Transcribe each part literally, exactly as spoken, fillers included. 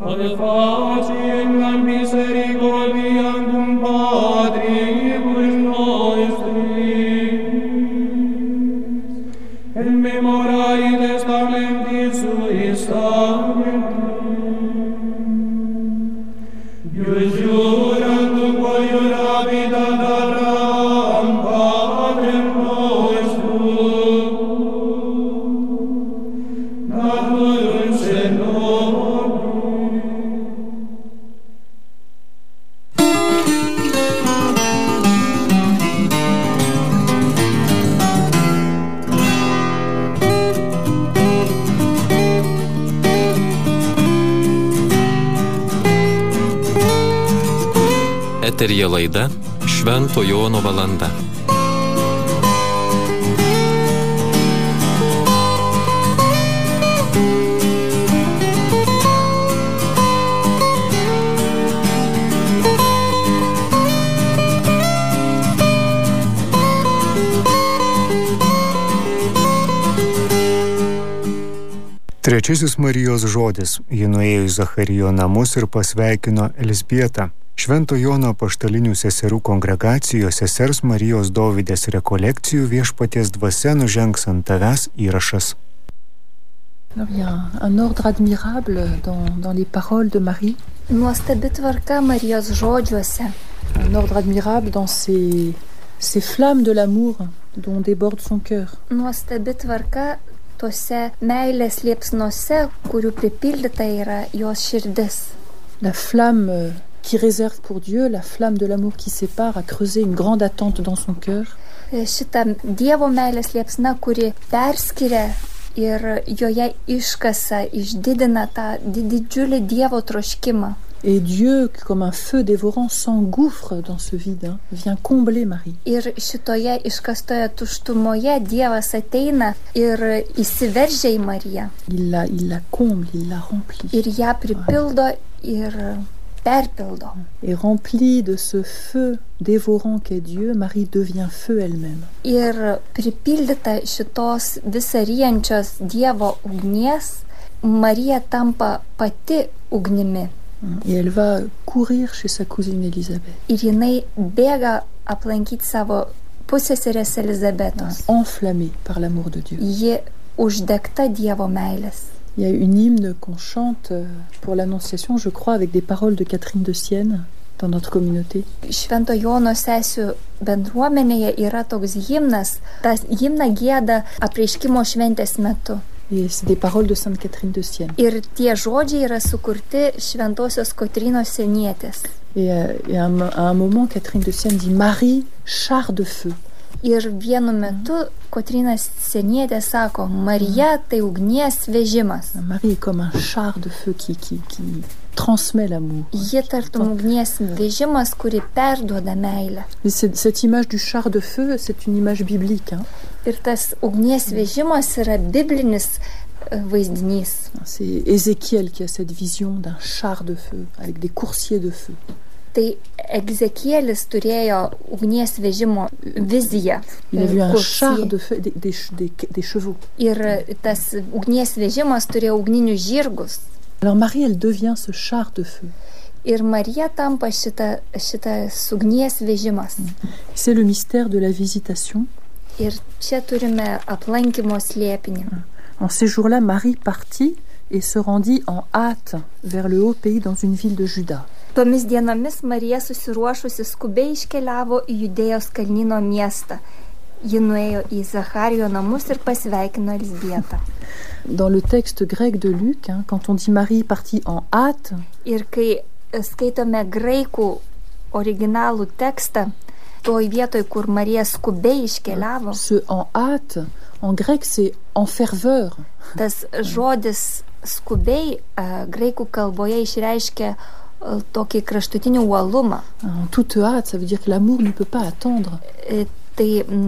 ad faciem misericordiam cum Patribus nostris, in memoriae testamentis sui sanctum, ius jurandum quo jurabit ad Abraham Patrem nostrum, naturum se nobis. Eteryje laida Švento Jono valanda. Trečiasis Marijos žodis. Ji nuėjo į Zacharijo namus ir pasveikino Elzbietą. Švento Jono apaštalinių seserų kongregacijos sesers Marijos Dovydės rekolekcijų Viešpaties dvasia nužengs ant tavęs įrašas. Alors, il y a un ordre admirable dans, dans les paroles de Marie. Nuostabi tvarka Marijos žodžiuose. Un ordre admirable dans ces, ces flammes de l'amour dont déborde son cœur. Nuostabi tvarka tose meilės liepsnose, kurių pripildyta yra jos širdis. La flamme qui réserve pour Dieu, la flamme de l'amour qui sépare, a creusé une grande attente dans son cœur. Šita Dievo meilės liepsna, kuri perskiria ir joje iškasa, išdidina tą didžiulį Dievo troškimą. Et Dieu, comme un feu dévorant, s'engouffre dans ce vide, hein, vient combler Marie. Ir šitoje iškastoje tuštumoje Dievas ateina ir įsiveržia į Mariją. Il la, il la comble, il la remplit. Ir ją pripildo ir perpildo. Et remplie de ce feu dévorant qu'est Dieu, Marie devient feu elle-même. Ir pripildyta šitos visaryjančios Dievo ugnies, Marija tampa pati ugnimi. Et elle va courir chez sa cousine Élisabeth. Ir jinai bėga aplankyti savo pusseserės Elizabetos. Enflammée par l'amour de Dieu. Ji uždegta Dievo meilės. Il y a une hymne qu'on chante pour l'Annonciation, je crois, avec des paroles de Catherine de Sienne dans notre communauté. Švento Jono sesių bendruomenėje yra toks himnas. Tas himną gieda apreiškimo šventės metu. Et c'est des paroles de Sainte Catherine de Sienne. Ir tie žodžiai yra sukurti šventosios Kotrynos Sienietės. Et, et à, un, à un moment, Catherine de Sienne dit « Marie, char de feu ». Ir vienu metu Kotryna Sienietė sako, Marija tai ugnies vežimas. Marie est comme un char de feu qui, qui, qui transmet l'amour. Ji tartum ugnies vežimas, kuri perduoda meilę. Cette image du char de feu, c'est une image biblique. Hein. Ir tas ugnies vežimas yra biblinis vaizdinys. C'est Ézéchiel qui a cette vision d'un char de feu avec des coursiers de feu. Tai Ezekielis turėjo ugnies vežimo viziją. Il a vu un char de feu, des, des, des, des chevaux. Ir tas ugnies vežimas turėjo ugninius žirgus. Alors Marie, elle devient ce char de feu. Ir Marija tampa šita, šitas ugnies vežimas. C'est le mystère de la visitation. Ir čia turime aplankymo slėpinį. En ces jours-là, Marie partit et se rendit en hâte vers le haut pays dans une ville de Juda. Tomis dienomis Marija susiruošusi skubiai iškeliavo į Judėjos kalnyno miestą. Ji nuėjo į Zacharijo namus ir pasveikino Elzbietą. Dans le texte grec de Luc, hein, quand on dit Marie partit en hâte, ir kai skaitome graikų originalų tekstą, toj vietoj, kur Marija skubiai iškeliavo, ce en hâte, en grec, c'est en ferveur. Tas žodis skubiai graikų kalboje išreiškia tokį kraštutinį uolumą. En toute hâte, ça veut dire que l'amour ne peut pas attendre. Tai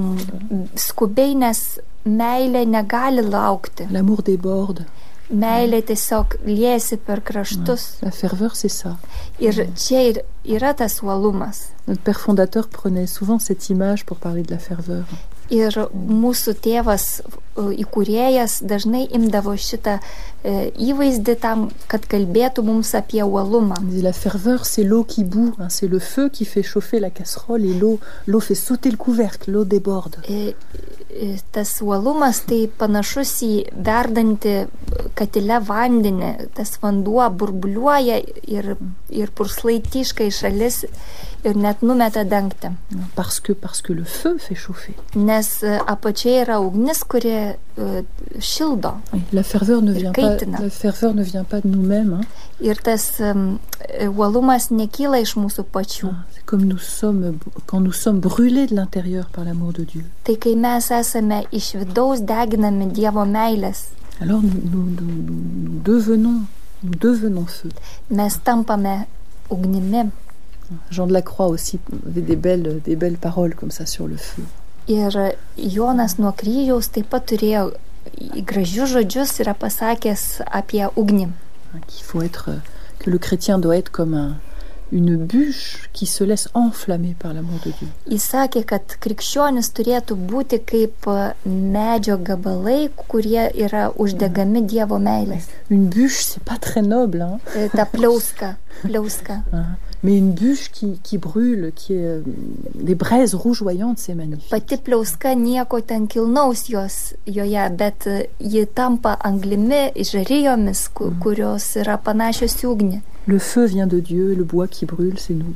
mm, skubiai, nes meilė negali laukti. L'amour déborde. Meilė tiesiog liejasi per kraštus. La ferveur, c'est ça. Ir čia yra tas uolumas. Notre père fondateur prenait souvent cette image pour parler de la ferveur. Ir mūsų tėvas įkūrėjas dažnai imdavo šitą įvaizdį tam, kad kalbėtų mums apie uolumą. La ferveur, c'est l'eau qui bout, hein, c'est le feu qui fait chauffer la casserole et l'eau, l'eau fait sauter le couvercle, l'eau déborde. E, tas uolumas tai panašus į verdantį katile vandenį, tas vanduo burbuliuoja ir, ir purslai tyška į šalis ir net numeta dangtį. Parce que, parce que le feu fait chauffer. Nes apačiai yra ugnis, kuri uh, šildo. La ferveur ne vient pas, la ferveur ne vient pas de nous-mêmes. Hein. Ir tas um, uolumas nekyla iš mūsų pačių. C'est comme nous sommes, quand nous sommes brûlés de l'intérieur par l'amour de Dieu. Tai kai mes esame iš vidaus deginami Dievo meilės. Alors nous, nous, nous, nous devenons, nous devenons feu. Mes tampame ugnimi. Jean de la Croix aussi avait des belles, des belles paroles comme ça sur le feu. Ir Jonas nuo kryžiaus taip pat turėjo gražius žodžius, yra pasakęs apie ugnį. Qu'il faut être, que le chrétien doit être comme un, une bûche qui se laisse enflammer par l'amour de Dieu. Jis sakė, kad krikščionis turėtų būti kaip medžio gabalai, kurie yra uždegami Dievo meilės. Une bûche, c'est pas très noble, hein? Ta pliauska, pliauska. Mais une bûche qui, qui brûle, qui est des braises rougeoyantes, c'est magnifique. Pati pliauska nieko ten kilnaus jos joje, bet ji tampa anglimi, žarijomis, kurios yra panašios į ugnį. Le feu vient de Dieu, le bois qui brûle, c'est nous.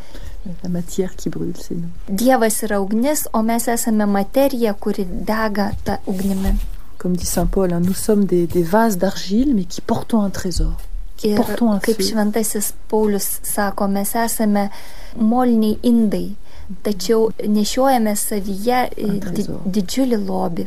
La matière qui brûle, c'est nous. Dievas yra ugnis, o mes esame materija, kuri dega ta ugnimi. Comme dit saint Paul, hein, nous sommes des, des vases d'argile, mais qui portons un trésor. Ir kaip šventasis Paulius sako, mes esame moliniai indai, tačiau nešiojame savyje di, didžiulį lobį.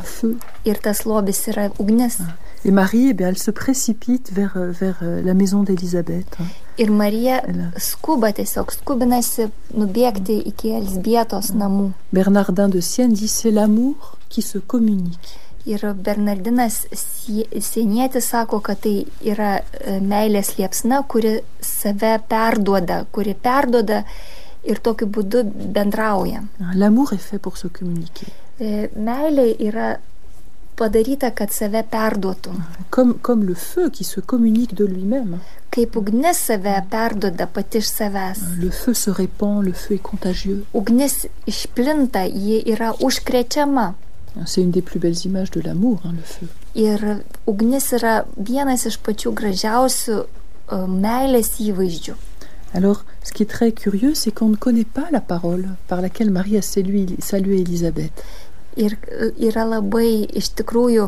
Ir tas lobis yra ugnis. Et Marie, eh bien, elle se précipite vers, vers la maison d'Élisabeth. Ir Marija skuba tiesiog, skubinasi nubėgti iki Elzbietos namų. Bernardin de Sienne dit, c'est l'amour qui se communique. Ir Bernardinas Sienietis sako, kad tai yra meilės liepsna, kuri save perduoda, kuri perduoda ir tokiu būdu bendrauja. L'amour est fait pour se communiquer. Meilė yra padaryta, kad save perduotų. Comme, comme le feu qui se communique de lui-même. Kaip ugnis save perduoda pati iš savęs. Le feu se répand, le feu est contagieux. Ugnis išplinta, ji yra užkrečiama. C'est une des plus belles images de l'amour, hein, le feu. Ir ugnis yra vienas iš pačių gražiausių uh, meilės įvaizdžių. Alors, ce qui est très curieux, c'est qu'on ne connaît pas la parole par laquelle Marie a salué, salué Élisabeth. Ir yra labai iš tikrųjų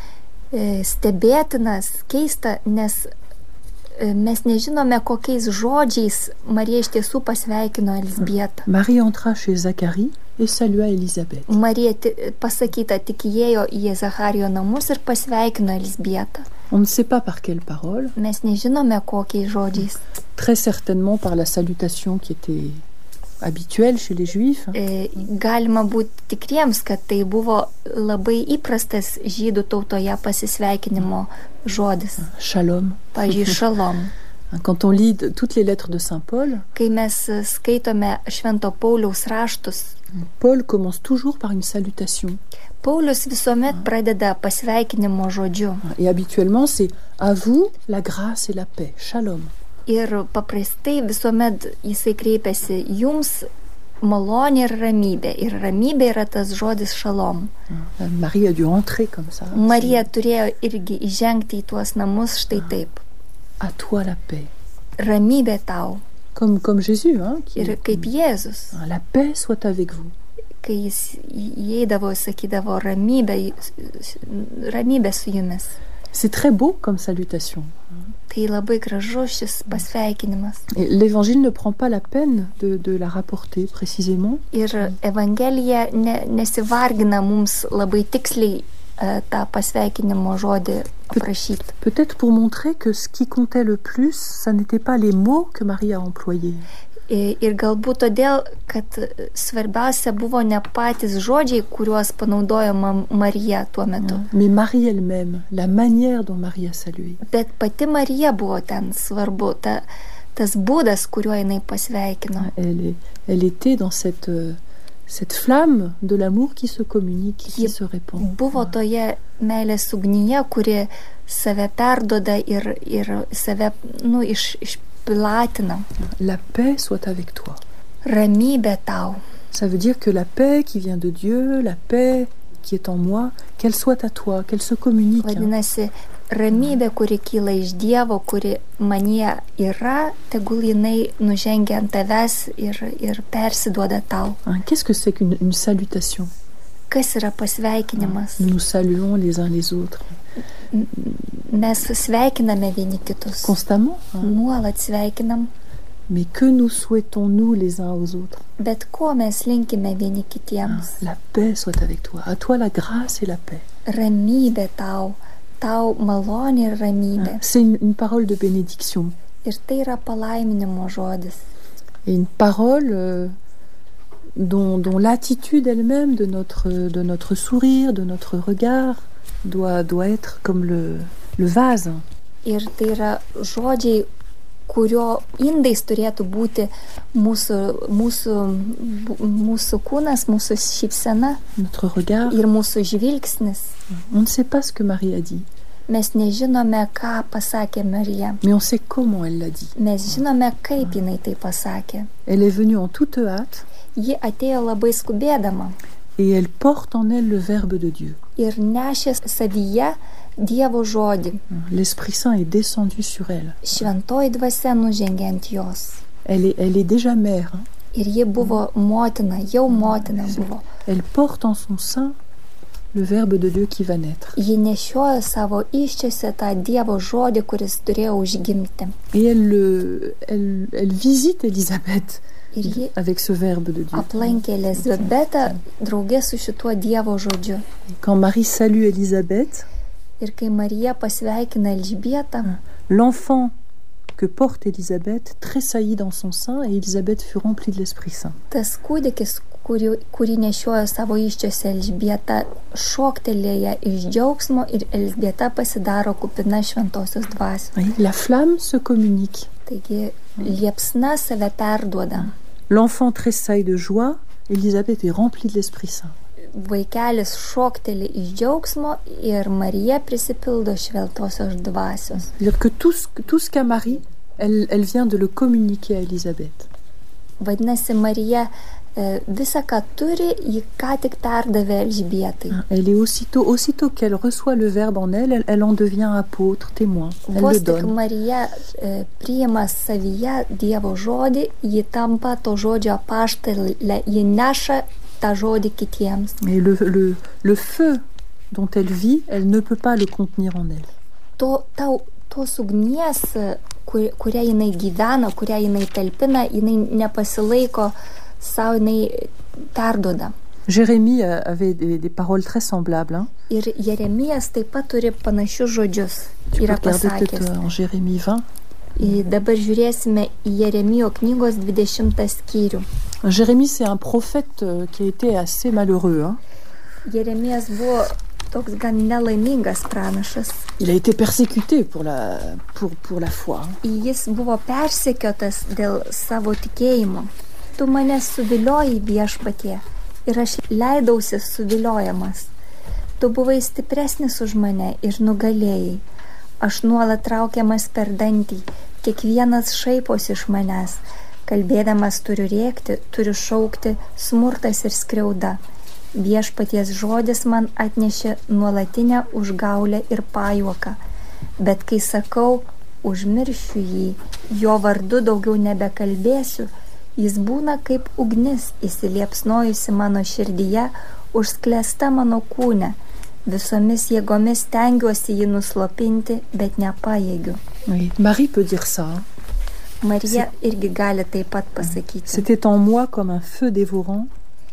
e, stebėtinas, keista, nes e, mes nežinome, kokiais žodžiais Marija iš tiesų pasveikino Elzbietą. Marie entra chez Zacharie et salua Élisabeth. Marija t- pasakyta tik įėjo į Zacharijo namus ir pasveikino Elzbietą. On ne sait pas par quelle parole. Mes nežinome, kokiais žodžiais. Très certainement par la salutation qui était habituelle chez les Juifs. E, galima būti tikriems, kad tai buvo labai įprastas žydų tautoje pasisveikinimo žodis. Shalom. Pavyzdžiui, šalom. Quand on lit toutes les lettres de saint Paul, kai mes skaitome Švento Pauliaus raštus, Paul commence toujours par une salutation. Paulius visuomet pradeda pasveikinimo žodžiu. Et habituellement, c'est à vous la grâce et la paix. Shalom. Ir paprastai visuomet jisai kreipiasi jums malonė ir ramybė. Ir ramybė yra tas žodis šalom. Marie a dû entrer comme ça. Marija turėjo irgi įžengti į tuos namus štai taip. À toi la paix. Ramybė tau. Comme, comme Jésus, hein, qui... Ir kaip Jėzus. La paix soit avec vous. Kai jis įeidavo, sakydavo ramybė, ramybė su jumis. C'est très beau comme salutation. Tai labai gražus šis pasveikinimas. Et l'Évangile ne prend pas la peine de, de la rapporter précisément. Ir Evangelija ne, nesivargina mums labai tiksliai uh, tą pasveikinimo žodį aprašyti. Peut-être pour montrer que ce qui comptait le plus, ça n'était pas les mots que Marie a employés. Ir galbūt todėl, kad svarbiausia buvo ne patys žodžiai, kuriuos panaudojo Marija tuo metu. Mais Marie elle-même, la manière dont Marie a salué. Bet pati Marija buvo ten svarbu, ta, tas būdas, kuriuo jinai pasveikino. Elle, elle était dans cette, cette flamme de l'amour qui se communique, qui se répand. Buvo toje meilės ugnyje, kuri save perduoda ir, ir save nu, iš, išplatina. La paix soit avec toi. Ramybė tau. Ça veut dire que la paix qui vient de Dieu, la paix qui est en moi, qu'elle soit à toi, qu'elle se communique. Vadinasi, ramybė, kuri kyla iš Dievo, kuri manyje yra, tegul jinai nužengia ant tavęs ir, ir persiduoda tau. Qu'est-ce que c'est qu'une une salutation? Kas yra pasveikinimas? Nous nous saluons les uns les autres. Mes sveikiname vieni kitus. Constamment. Nuolat sveikinam. Mais que nous souhaitons nous les uns aux autres? Bet ko mes linkime vieni kitiems? La paix soit avec toi. À toi la grâce et la paix. Ramybė tau. Tau malonė ir ramybė. C'est une, une parole de bénédiction. Ir tai yra palaiminimo žodis. Et une parole euh, dont, dont l'attitude elle-même de notre, de notre sourire, de notre regard, doit, doit être comme le, le vase. Ir tai yra žodžiai, kurio indais turėtų būti mūsų, mūsų, mūsų kūnas, mūsų šypsena. Notre regard. Ir mūsų žvilgsnis. On ne sait pas ce que Marie a dit. Mes nežinome, ką pasakė Marija. Mais on sait comment elle l'a dit. Mes žinome, kaip jinai tai pasakė. Elle est venue en toute hâte. Ji atėjo labai skubėdama. Et elle porte en elle le verbe de Dieu. Ir nešė savyje Dievo žodį. L'Esprit Saint est descendu sur elle. Šventoji dvasia nužengė ant jos. Elle est, elle est déjà mère. Hein? Ir ji buvo motina, jau motina buvo. Elle porte en son sein le verbe de Dieu qui va naître. Ji nešiojo savo iščiose tą Dievo žodį, kuris turėjo užgimti. Et elle, le, elle, elle visite Élisabeth ir ji avec ce verbe de Dieu. Aplankė Elizabetą draugė su šituo Dievo žodžiu. Quand Marie salue Élisabeth, ir kai Marija pasveikina Elžbietą, l'enfant que porte Élisabeth tressaillit dans son sein et Élisabeth fut remplie de l'Esprit Saint. Tas kūdikis, kurį, kurį nešiojo savo iščiose Elžbieta, šoktelėja iš džiaugsmo ir Elžbieta pasidaro kupina šventosios dvasios. La flamme se communique. Taigi liepsna save perduoda. L'enfant tressaille de joie, Élisabeth est remplie de l'Esprit Saint. Vaikelis šoktelė iš džiaugsmo ir Marija prisipildo šventosios dvasios. C'est-à-dire que tout ce, tout ce qu'a Marie, elle, elle vient de le communiquer à Élisabeth. Vadinasi, Marija visą, ką turi, ji ką tik perdavė Elžbietai. Elle est aussitôt, aussitôt qu'elle reçoit le verbe en elle, elle, elle en devient apôtre, témoin. Elle Vos le tik donne. Marija priima savyje Dievo žodį, ji tampa to žodžio apaštalė, ji neša tą žodį kitiems. Et le, le, le feu dont elle vit, elle ne peut pas le contenir en elle. To, tau, tos ugnies, kur, kurią jinai gyvena, kurią jinai talpina, jinai nepasilaiko savo, jinai perduoda. Jérémie avait des, des paroles très semblables. Hein. Ir Jeremijas taip pat turi panašius žodžius. Tu Yra peux regarder pasakęs. peut-être en Jérémie vingt. I dabar žiūrėsime į Jeremijo knygos dvidešimtą skyrių. Jérémie, c'est un prophète qui a été assez malheureux. Hein. Jeremijas buvo toks gan nelaimingas pranašas. Il a été persécuté pour la, pour, pour la foi. Hein. Jis buvo persekiotas dėl savo tikėjimo. Tu mane suvilioji viešpatie ir aš leidausi suviliojamas. Tu buvai stipresnis už mane ir nugalėjai. Aš nuolat traukiamas per dantį, kiekvienas šaipos iš manęs. Kalbėdamas turiu rėkti, turiu šaukti, smurtas ir skriauda. Viešpaties žodis man atnešė nuolatinę užgaulę ir pajuoką. Bet kai sakau, užmiršiu jį, jo vardu daugiau nebekalbėsiu, jis būna kaip ugnis įsiliepsnojusi mano širdyje, užsklęsta mano kūne. Visomis jėgomis stengiuosi jį nuslopinti, bet nepajėgiu. Oui. Marie peut dire ça. Hein. Marija irgi gali taip pat pasakyti. C'était en moi comme un feu dévorant.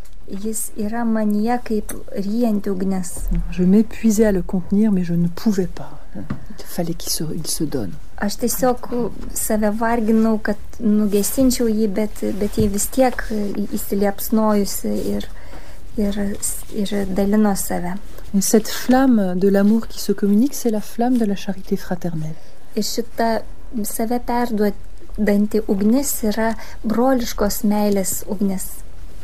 Jis yra manyje kaip ryjanti ugnis. Je m'épuisais à le contenir, mais je ne pouvais pas. Il fallait qu'il se, il se donne. Aš tiesiog save varginau, kad nugesinčiau jį, bet, bet jį vis tiek įsiliepsnojusi ir, ir, ir dalino save. Et cette flamme de l'amour qui se communique, c'est la flamme de la charité fraternelle. Ir šita save perduodanti ugnis yra broliškos meilės ugnis.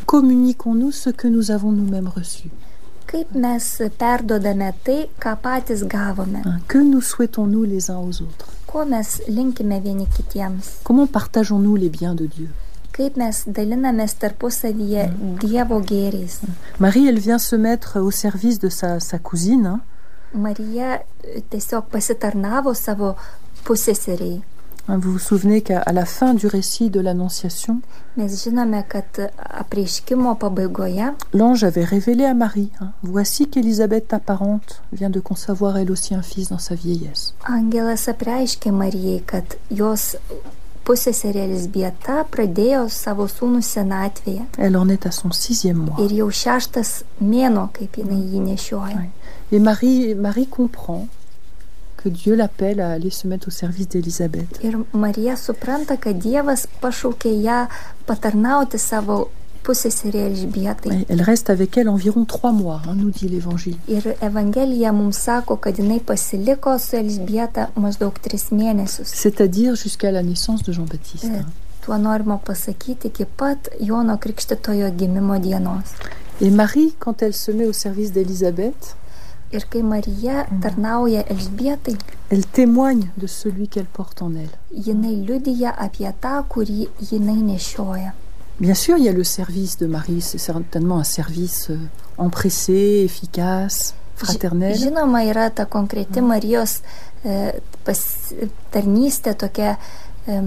communiquons-nous ce que nous avons nous-mêmes reçu? Kaip mes perduodame tai, ką patys gavome? Que nous souhaitons-nous les uns aux autres? Ko mes linkime vieni kitiems? Comment partageons-nous les biens de Dieu? Kaip mes dalinamės tarpusavyje mm. Dievo gėriais? Marie, elle vient se mettre au service de sa, sa cousine. Hein? Marija tiesiog pasitarnavo savo pusseseriai. Vous vous souvenez qu'à la fin du récit de l'Annonciation, mes žinome, kad apreiškimo pabaigoje l'ange avait révélé à Marie, hein, voici qu'Élisabeth ta parente vient de concevoir elle aussi un fils dans sa vieillesse. Angelas apreiškė Marijai, kad jos pusseserė Elzbieta pradėjo savo sūnų senatvėje. Elle en est à son sixième mois. Ir jau šeštas mėnuo, kaip jinai jį nešioja. Et Marie, Marie comprend que Dieu l'appelle à aller se mettre au service d'Élisabeth. Ir Marija supranta, kad Dievas pašaukė ją patarnauti savo pusseserė Elžbietai. Elle reste avec elle environ trois mois, hein, nous dit l'Évangile. Ir Evangelija mums sako, kad jinai pasiliko su Elžbieta maždaug tris mėnesius. C'est-à-dire jusqu'à la naissance de Jean-Baptiste. E, tuo norima pasakyti iki pat Jono Krikštytojo gimimo dienos. Et Marie, quand elle se met au service d'Élisabeth, ir kai Marija tarnauja Elžbietai, elle témoigne de celui qu'elle porte en elle. Jinai liudija apie tą, kurį jinai nešioja. Bien sûr, il y a le service de Marie, c'est certainement un service euh, empressé, efficace, fraternel. Žinoma, yra ta konkreti Marijos e, pas, tarnystė tokia e,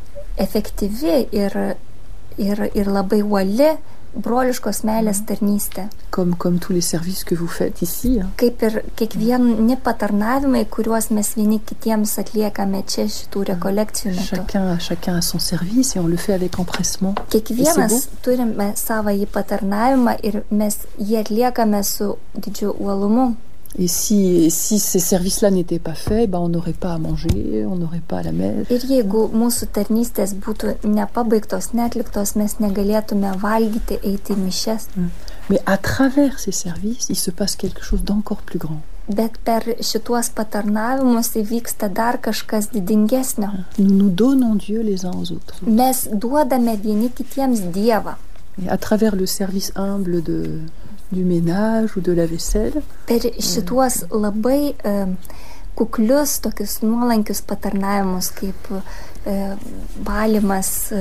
efektyvi ir, ir, ir labai uoli, broliškos meilės tarnystė. Comme, comme tous les services que vous faites ici. Hein. Kaip ir kiekvieni patarnavimai, kuriuos mes vieni kitiems atliekame čia šitų rekolekcijų metu. Chacun, chacun a son service et on le fait avec empressement. Kiekvienas turime savąjį patarnavimą ir mes jį atliekame su didžiu uolumu. Et si, si ces services-là n'étaient pas faits, ben on n'aurait pas à manger, on n'aurait pas à la messe. Ir jeigu mūsų tarnystės būtų nepabaigtos, netliktos, mes negalėtume valgyti, eiti į mišias. Mais à travers ces services, il se passe quelque chose d'encore plus grand. Bet per šituos patarnavimus įvyksta dar kažkas didingesnio. Nous nous donnons Dieu les uns aux autres. Mes duodame vieni kitiems Dievą. Et à travers le service humble de du ménage ou de la vaisselle. Per šituos labai e, kuklius, tokius nuolankius patarnavimus, kaip e, valymas, e,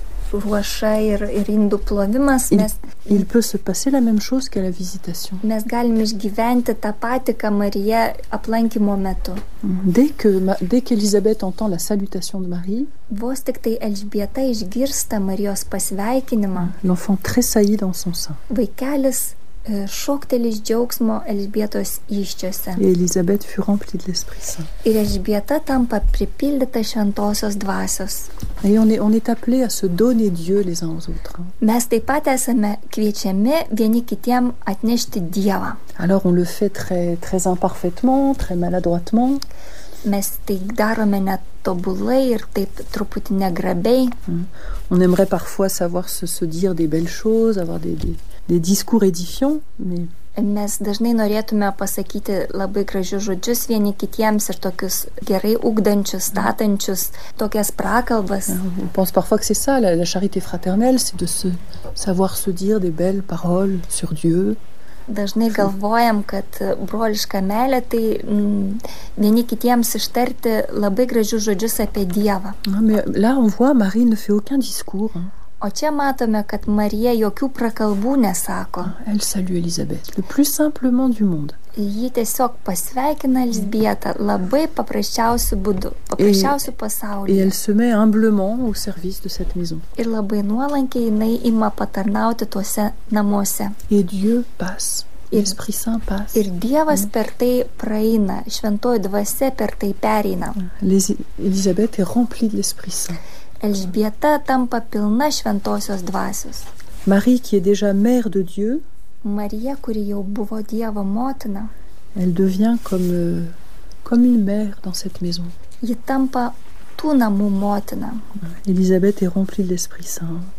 ruoša ir, ir indų plovimas. Il, mes, il peut se passer la même chose qu'à la visitation. Mes galime išgyventi tą patį, ką Marija aplankymo metu. Dès que dès qu'Élisabeth entend la salutation de Marie, vos tik tai Elžbieta išgirsta Marijos pasveikinimą, l'enfant tressaillit dans son sein. Vaikelis šoktelis džiaugsmo Elžbietos įsčiose. Et Élisabeth fut remplie de l'Esprit Saint. Ir Elžbieta tampa pripildyta šventosios dvasios. Et on est, on est appelé à se donner Dieu les uns aux autres. Mes taip pat esame kviečiami vieni kitiem atnešti Dievą. Alors on le fait très, très imparfaitement, très maladroitement. Mes tai darome netobulai ir taip truputį negrabiai. On aimerait parfois savoir se, se dire des belles choses, avoir des, des, des discours édifiants, mais... Mes dažnai norėtume pasakyti labai gražius žodžius vieni kitiems ir tokius gerai ugdančius, statančius, tokias prakalbas. On pense parfois que c'est ça, la, la charité fraternelle, c'est de se, savoir se dire des belles paroles sur Dieu. Dažnai galvojam, kad broliška meilė tai mm, vieni kitiems ištarti labai gražius žodžius apie Dievą. Mais là, on voit, Marie ne fait aucun discours. Hein. O čia matome, kad Marija jokių prakalbų nesako. Elle salue Élisabeth, le plus simplement du monde. Ji tiesiog pasveikina Elžbietą labai paprasčiausiu būdu, paprasčiausiu pasauliu. Et elle se met humblement au service de cette maison. Ir labai nuolankiai jinai ima patarnauti tuose namuose. Et Dieu passe. L'Esprit Saint passe. Ir Dievas mm. per tai praeina, šventoji dvasia per tai pereina. Les, Élisabeth est remplie de l'Esprit Saint. Elžbieta tampa pilna šventosios dvasios. Marie, qui est déjà mère de Dieu, Marija, kuri jau buvo Dievo motina, elle devient comme, euh, comme une mère dans cette maison. Ji tampa tų namų motina. Élisabeth est remplie de l'Esprit Saint.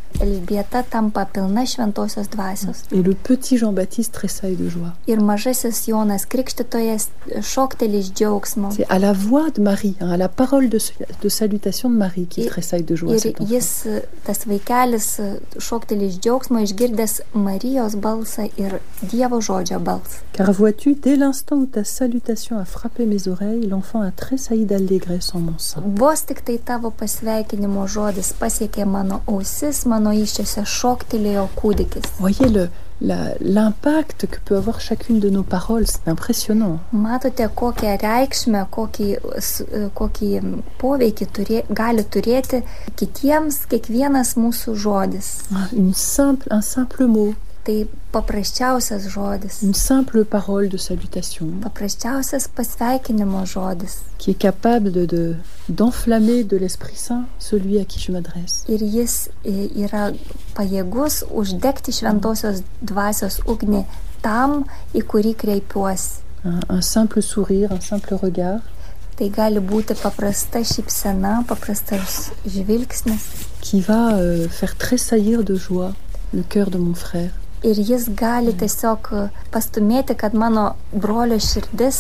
Elžbieta tampa pilna šventosios dvasios. Et le petit Jean-Baptiste tressaille de joie. Ir mažasis Jonas Krikštytojas šokteli iš džiaugsmo. C'est à la voix de Marie, hein, à la parole de, de salutation de Marie qu'il tressaille de joie. Ir jis, tas vaikelis, šokteli iš džiaugsmo, išgirdęs Marijos balsą ir Dievo žodžio balsą. Car vois-tu, dès l'instant où ta salutation a frappé mes oreilles, l'enfant a tressailli d'allégresse en mon sein. Vos tik tai tavo pasveikinimo žodis pasiekė mano ausis, mano iščiose šoktelėjo kūdikis. Voyez le, la, l'impact que peut avoir chacune de nos paroles, c'est impressionnant. Matote, kokią reikšmę, kokį, kokį poveikį turė, gali turėti kitiems kiekvienas mūsų žodis. Une simple, un simple mot. Tai paprasčiausias žodis. Une simple parole de salutation. Paprasčiausias pasveikinimo žodis. Qui est capable de, de, d'enflammer de l'Esprit Saint celui à qui je m'adresse. Ir jis yra pajėgus uždegti šventosios dvasios ugnį tam, į kurį kreipiuosi. Un, un simple sourire, un simple regard. Tai gali būti paprasta šypsena, paprastas žvilgsnis. Qui va euh, faire tressaillir de joie le cœur de mon frère. Ir jis gali tiesiog pastumėti, kad mano brolio širdis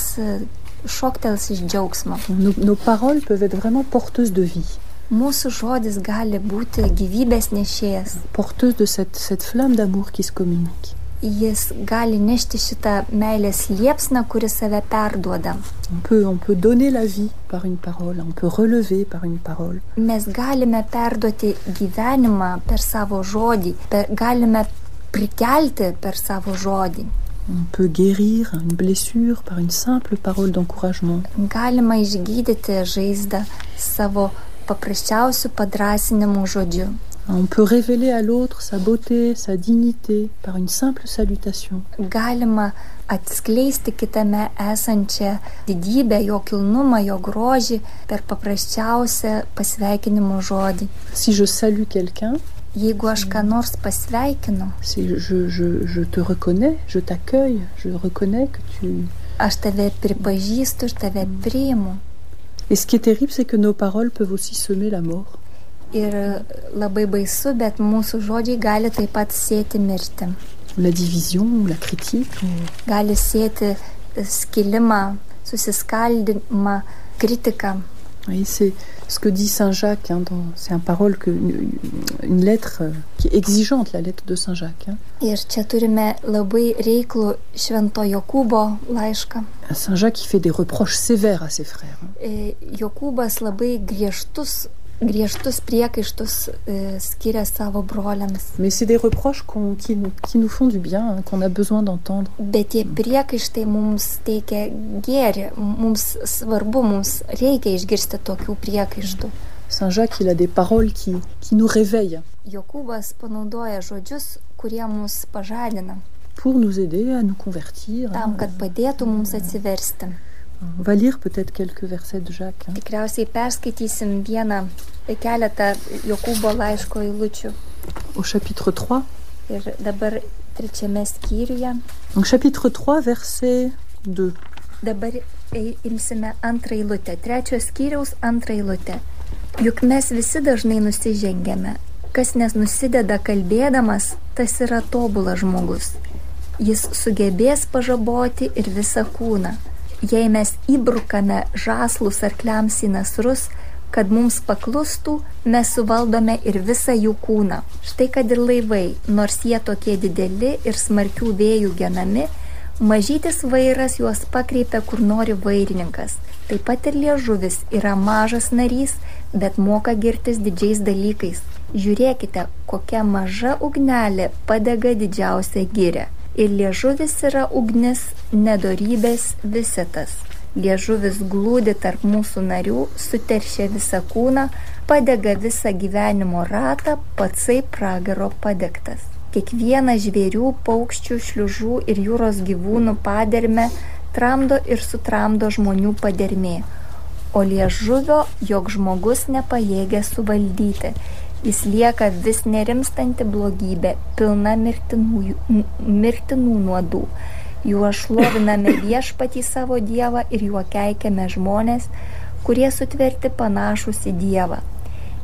šoktels iš džiaugsmo. Nos, nos paroles peuvent être vraiment porteuses de vie. Mūsų žodis gali būti gyvybės nešėjas. Porteuses de cette, cette flamme d'amour qui se communique. Jis gali nešti šitą meilės liepsną, kuris save perduoda. On peut, on peut donner la vie par une parole, on peut relever par une parole. Mes galime perduoti gyvenimą per savo žodį, per, galime prikelti per savo žodį. On peut guérir une blessure par une simple parole d'encouragement. Galima išgydyti žaizdą savo paprasčiausių padrąsinimų žodžiu. On peut révéler à l'autre sa beauté, sa dignité par une simple salutation. Galima atskleisti kitame esančią didybę, jo kilnumą, jo grožį per paprasčiausią pasveikinimo žodį. Si je salue quelqu'un, jeigu aš ką nors pasveikinu, si je, je, je te reconnais, je t'accueille, je reconnais que tu... Aš tave pripažįstu ir tave priimu. Et ce qui est terrible, c'est que nos paroles peuvent aussi semer la mort. Ir labai baisu, bet mūsų žodžiai gali taip pat sėti mirtį. La division, la critique. Gali sėti skilimą, susiskaldimą, kritiką. Oui, c'est ce que dit Saint Jacques, hein, dans, c'est une parole, que, une, une lettre qui est exigeante, la lettre de Saint Jacques. Hein. Ir čia turime labai reiklų Švento Jokūbo laišką. Saint Jacques qui fait des reproches sévères à ses frères. Hein. Jokūbas labai griežtus griežtus priekaištus e, skiria savo broliams. Mais c'est des reproches qu'on, qui, qui nous font du bien, hein, qu'on a besoin d'entendre. Bet tie priekaištai mums teikia gėrį, mums svarbu, mums reikia išgirsti tokių priekaištų. Saint Jacques, il a des paroles qui, qui nous réveillent. Jokūbas panaudoja žodžius, kurie mus pažadina. Pour nous aider à nous convertir. Tam, kad padėtų mums atsiversti. On va lire peut-être quelques versets de Jacques. Hein. Tikriausiai perskaitysim vieną, keletą Jokūbo laiško eilučių. Au chapitre trois. Ir dabar trečiame skyriuje. Donc chapitre trois, verset deux. Dabar imsime antrą eilutę. Trečio skyriaus antrą eilutę. Juk mes visi dažnai nusižengiame. Kas nenusideda kalbėdamas, tas yra tobulas žmogus. Jis sugebės pažaboti ir visą kūną. Jei mes įbrukame žąslus arkliams į nasrus, kad mums paklustų, mes suvaldome ir visą jų kūną. Štai kad ir laivai, nors jie tokie dideli ir smarkių vėjų genami, mažytis vairas juos pakreipia, kur nori vairininkas. Taip pat ir liežuvis yra mažas narys, bet moka girtis didžiais dalykais. Žiūrėkite, kokia maža ugnelė padega didžiausią girią. Ir liežuvis yra ugnis, nedorybės visitas. Liežuvis glūdi tarp mūsų narių, suteršia visą kūną, padega visą gyvenimo ratą, patsai pragaro padegtas. Kiekvieną žvėrių, paukščių, šliužų ir jūros gyvūnų padermę tramdo ir sutramdo žmonių padermė, o liežuvio jog žmogus nepajėgia suvaldyti. Jis lieka vis nerimstanti blogybė, pilna mirtinų, mirtinų nuodų. Juo šloviname viešpatį savo Dievą ir juo keikiame žmonės, kurie sutverti panašus į Dievą.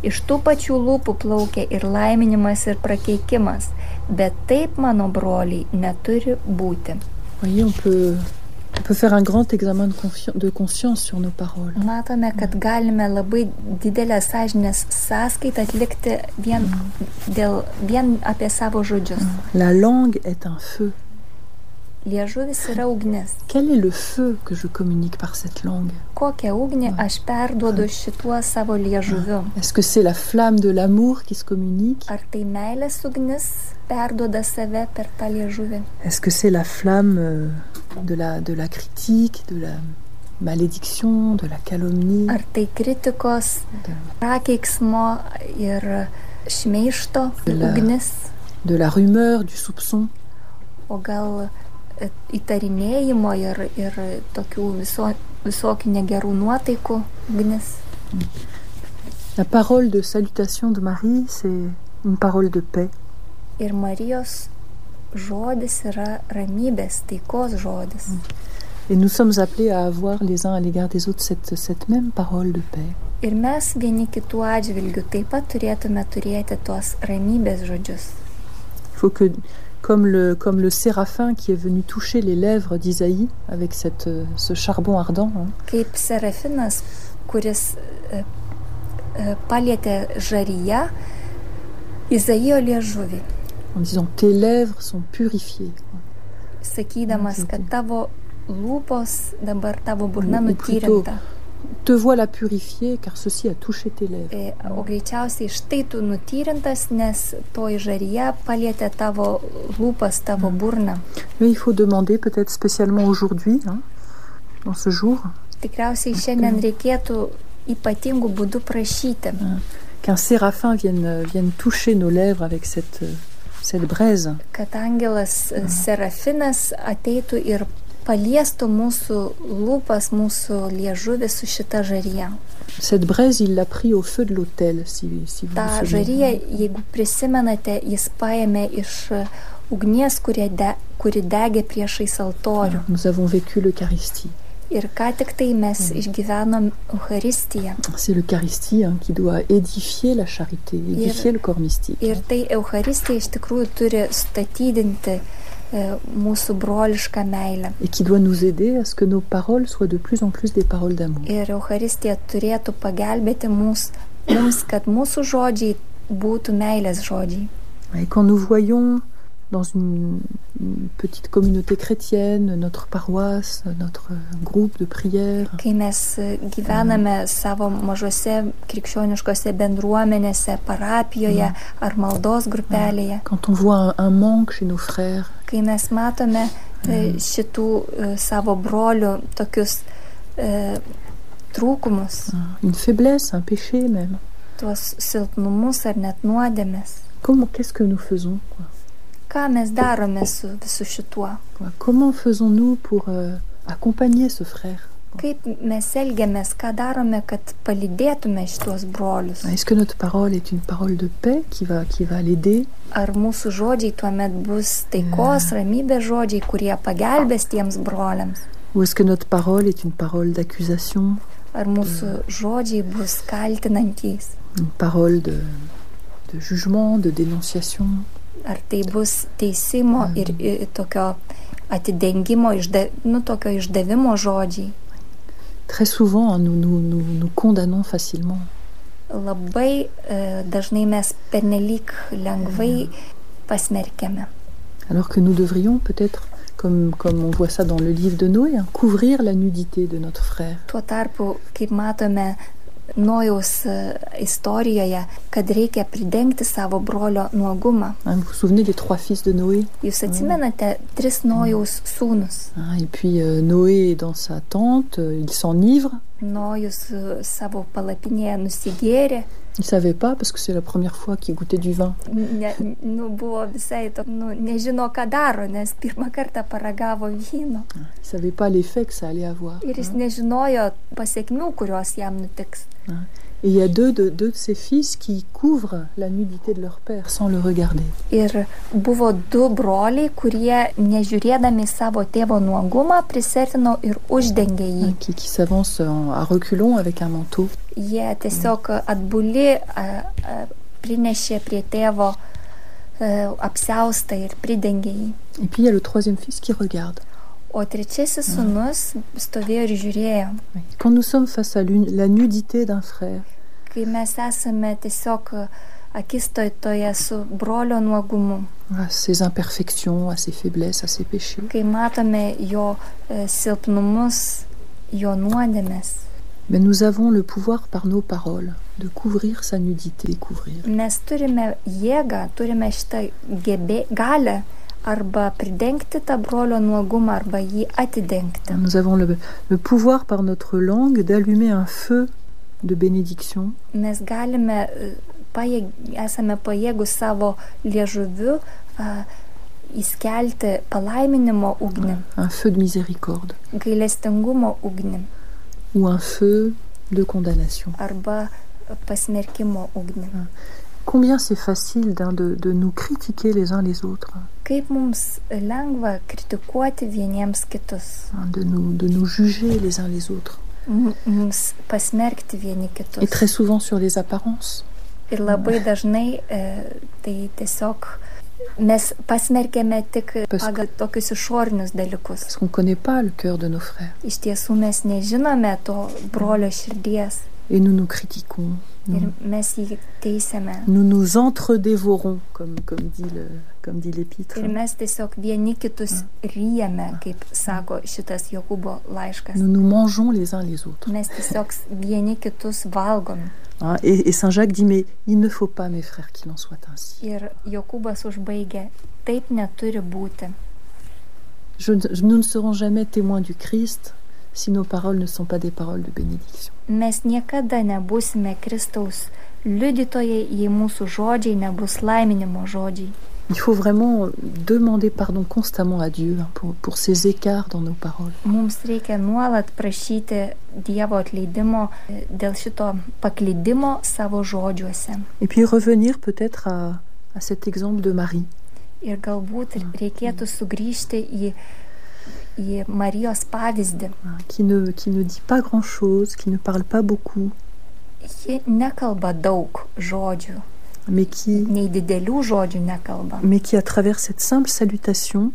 Iš tų pačių lūpų plaukia ir laiminimas, ir prakeikimas, bet taip, mano broliai, neturi būti. Voyez, on peut, on peut faire un grand examen de, consci- de conscience sur nos paroles. Matome, kad galime labai didelę sąžinės sąskaitą atlikti vien, dėl, vien apie savo žodžius. La langue est un feu. Liežuvis yra ugnis. Quel est le feu que je communique par cette langue? Kokią ugnį aš perduodu šituo savo liežuviu? Est-ce que c'est la flamme de l'amour qui se communique? Ar tai meilės ugnis perduoda save per tą liežuvį? Est-ce que c'est la flamme euh, de la, de la critique, de la malédiction, de la calomnie? Ar tai kritikos, prakeiksmo ir šmeižto De la- ugnis? De la rumeur, du soupçon? O gal e, įtarinėjimo ir, ir tokių viso, visokių negerų nuotaikų ugnis? La parole de salutation de Marie, c'est une parole de paix. Ir Marijos žodis yra ramybės, taikos žodis. Et nous sommes appelés à avoir les uns à l'égard des autres cette, cette même parole de paix. Ir mes vieni kitų atžvilgių taip pat turėtume turėti tuos ramybės žodžius. Il faut que, comme le, comme le séraphin qui est venu toucher les lèvres d'Isaïe avec cette, ce charbon ardent, hein, Kaip serafinas, kuris e, e, palietė žaryje Izaijo liežuvį, en disant tes lèvres sont purifiées. sakydamas, Mhm. kad tavo lūpos, dabar tavo burna Ou plutôt, nutyrinta. te voilà purifié car ceci a touché tes lèvres. E, O greičiausiai štai tu nutyrintas, nes toj žaryje palietė tavo lūpas, tavo burną. Mais il faut demander peut-être spécialement aujourd'hui, hein, dans ce jour, Tikriausiai šiandien reikėtų ypatingų būdų prašyti, qu'un séraphin vienne, vienne toucher nos lèvres avec cette, cette braise. kad angelas e, serafinas ateitų ir paliestų mūsų lūpas, mūsų liežuvį su šita žaryje. Cette braise, il l'a pris au feu de l'autel, si, si vous Ta vous souvenez. žaryje, jeigu prisimenate, jis paėmė iš ugnies, kuri, de, kuri degė priešais altorių. Nous avons vécu l'Eucharistie. Ir ką tik tai mes išgyvenom Eucharistiją. C'est l'Eucharistie hein, qui doit édifier la charité, édifier le corps mystique. Ir tai Eucharistija iš tikrųjų turi statydinti e, mūsų brolišką meilę. Et qui doit nous aider à ce que nos paroles soient de plus en plus des paroles d'amour. Ir Eucharistija turėtų pagelbėti mums, mums, kad mūsų žodžiai būtų meilės žodžiai. Et quand nous voyons dans une, une petite communauté chrétienne, notre paroisse, notre groupe de prière, Kai mes gyvename savo mažose krikščioniškose bendruomenėse, parapijoje ar maldos grupelėje, quand on voit un, un manque chez nos frères, kai mes matome e, šitų e, savo brolių tokius e, trūkumus, une faiblesse, un péché même, tuos silpnumus ar net nuodėmes, comment, qu'est-ce que nous faisons quoi? ką mes darome su visu šituo? Comment faisons-nous pour euh, accompagner ce frère? Kaip mes elgiamės, ką darome, kad palydėtume šitos brolius? Est-ce que notre parole est une parole de paix qui va, qui va l'aider? Ar mūsų žodžiai tuomet bus taikos, ramybės žodžiai, kurie pagelbės tiems broliams? Ou est-ce que notre parole est une parole d'accusation? Ar mūsų žodžiai bus kaltinantys? Une parole de, de jugement, de dénonciation? Ar tai bus teisimo ir, ir tokio atidengimo, išda, nu, tokio išdavimo žodžiai? Très souvent, nous nous, nous, nous condamnons facilement. Labai e, dažnai mes pernelyg lengvai pasmerkiame. Alors que nous devrions peut-être, comme, comme on voit ça dans le livre de Noé, hein, couvrir la nudité de notre frère. Tuo tarpu, kaip matome Nojaus e, istorijoje, kad reikia pridengti savo brolio nuogumą. Hein, vous vous souvenez des trois fils de Noé? Jūs atsimenate tris Nojaus sūnus? Hein, et puis euh, Noé est dans sa tente, euh, il s'enivre. Nojus e, savo palapinėje nusigėrė. Il ne savait pas parce que c'est la première fois qu'il goûtait du vin. Ne, nu, buvo visai to, nu, nežino, ką daro, nes pirmą kartą paragavo vyno. Il ne savait pas l'effet que ça allait avoir. Ir jis Hein. nežinojo pasiekmių, kurios jam nutiks. Et il y a deux de, deux de ses fils qui couvrent la nudité de leur père sans le regarder. Ir buvo du broliai, kurie nežiūrėdami savo tėvo nuogumą prisertino ir uždengė jį. Qui, qui s'avancent en, à reculons avec un manteau. Jie tiesiog atbuli prinešė prie tėvo apsiaustą ir pridengė jį. Et puis il y a le troisième fils qui regarde. O trečiasis sūnus stovėjo ir žiūrėjo. Quand nous sommes face à la nudité d'un frère, kai mes esame tiesiog akistatoje su brolio nuogumu, à ses imperfections, à ses faiblesses, à ses péchés, kai matome jo silpnumus, jo nuodėmes, mais nous avons le pouvoir par nos paroles de couvrir sa nudité, couvrir. Mes turime jėgą, turime šitą gebė, galę arba pridengti tą brolio nuogumą, arba jį atidengti. Nous avons le, le pouvoir par notre langue d'allumer un feu de bénédiction. Mes galime, pajėg, esame pajėgus savo liežuviu uh, įskelti palaiminimo ugnį. Un feu de miséricorde. Gailestingumo ugnį. Ou un feu de condamnation. Arba pasmerkimo ugnį. Combien c'est facile de, de nous critiquer les uns les autres. Kaip mums lengva kritikuoti vieniems kitus. De nous, de nous juger les uns les autres. Mums pasmerkti vieni kitus. Et très souvent sur les apparences. Ir labai dažnai e, tai tiesiog mes pasmerkėme tik pagal tokius išorinius dalykus. Parce qu'on connaît pas le cœur de nos frères. Iš tiesų mes nežinome to brolio širdies. Et nous nous critiquons. Ir mes jį teisėme. Nous nous entre-dévorons, comme, comme dit le, comme dit l'épître. Ir mes tiesiog vieni kitus ryjame, kaip sako šitas Jokūbo laiškas. Nous nous mangeons les uns les autres. Mes tiesiog vieni kitus valgome. Hein, et, et Saint Jacques dit, mais il ne faut pas, mes frères, qu'il en soit ainsi. Ir Jokūbas užbaigia, taip neturi būti. Je, nous ne serons jamais témoins du Christ si nos paroles ne sont pas des paroles de bénédiction. Mes niekada nebūsime Kristaus liudytojai, jei mūsų žodžiai nebus laiminimo žodžiai. Il faut vraiment demander pardon constamment à Dieu pour, pour ces écarts dans nos paroles. Mums reikia nuolat prašyti Dievo atleidimo dėl šito paklydimo savo žodžiuose. Et puis revenir peut-être à, à cet exemple de Marie. Ir galbūt reikėtų sugrįžti į, į Marijos pavyzdį. Qui ne, qui ne dit pas grand-chose, qui ne parle pas beaucoup. Ji nekalba daug žodžių. Mais qui, nei didelių žodžių nekalba. Mais qui, à travers cette simple salutation,